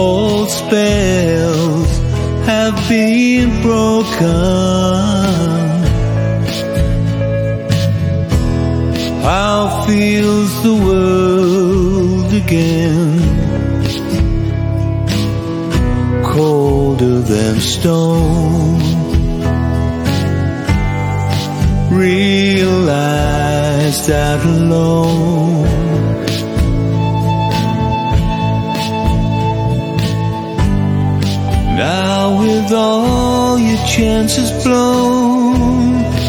Old spells have been broken. How feels the world again? Colder than stone. Realize that alone. Now with all your chances blown,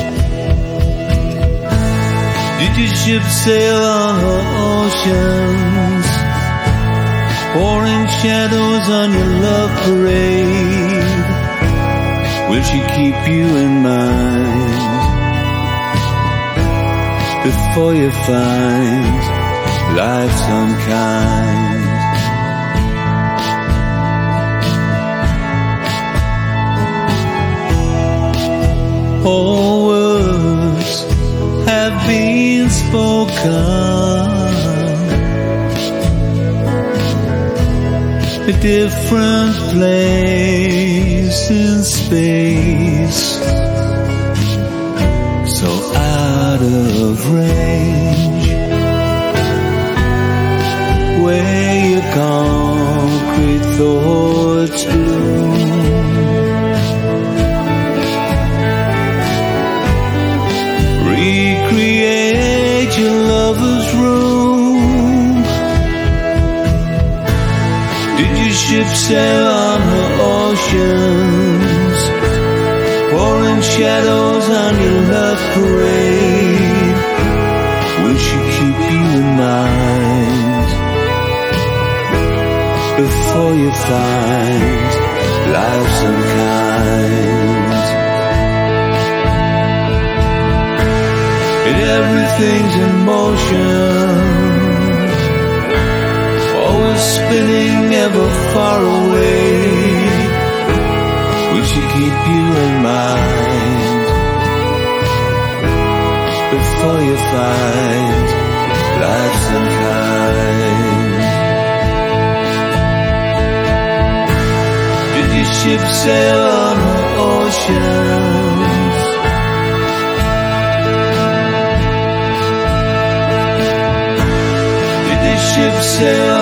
did your ship sail on her oceans, pouring shadows on your love parade? Will she keep you in mind before you find life's unkind? All words have been spoken. A different place in space, so out of range, where your concrete thoughts bloom. Recreate your lover's room. Did your ship sail on her oceans, pouring shadows on your love parade? Will she keep you in mind before you find life's unkind? Everything's in motion, always spinning ever far away. Will she keep you in mind before you find life's unkind? Did your ship sail on her oceans? Ship sail